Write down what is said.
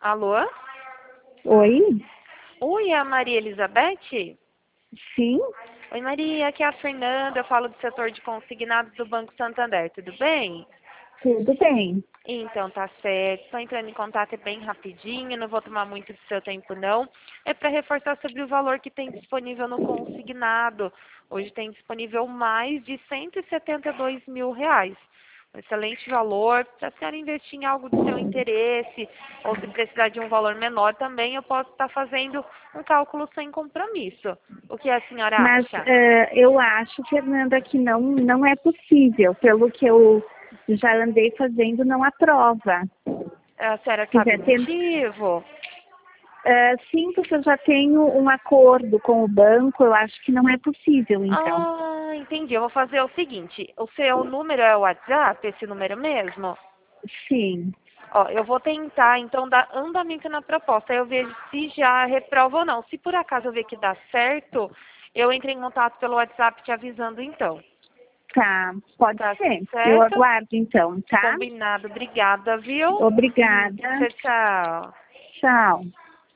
Alô? Oi? Oi, é a Maria Elizabeth? Sim? Oi, Maria, aqui é a Fernanda, eu falo do setor de consignados do Banco Santander, tudo bem? Tudo bem. Então, tá certo. Estou entrando em contato bem rapidinho, não vou tomar muito do seu tempo, não. É para reforçar sobre o valor que tem disponível no consignado. Hoje tem disponível mais de R$ 172.000. Um excelente valor. Se a senhora investir em algo do seu interesse, ou se precisar de um valor menor também, eu posso estar fazendo um cálculo sem compromisso. O que a senhora Mas acha? eu acho, Fernanda, que não é possível. Pelo que eu já andei fazendo, não aprova. A senhora Se sabe quiser o ter... motivo? sim, porque eu já tenho um acordo com o banco, eu acho que não é possível, então. Ah, entendi. Eu vou fazer o seguinte. O seu número é o WhatsApp, esse número mesmo? Sim. Ó, eu vou tentar, então, dar andamento na proposta. Aí eu vejo se já reprova ou não. Se por acaso eu ver que dá certo, eu entro em contato pelo WhatsApp te avisando, então. Tá, pode Tá ser. Eu certo? aguardo, então, tá? Combinado. Obrigada, viu? Obrigada. Tchau, tchau. Tchau.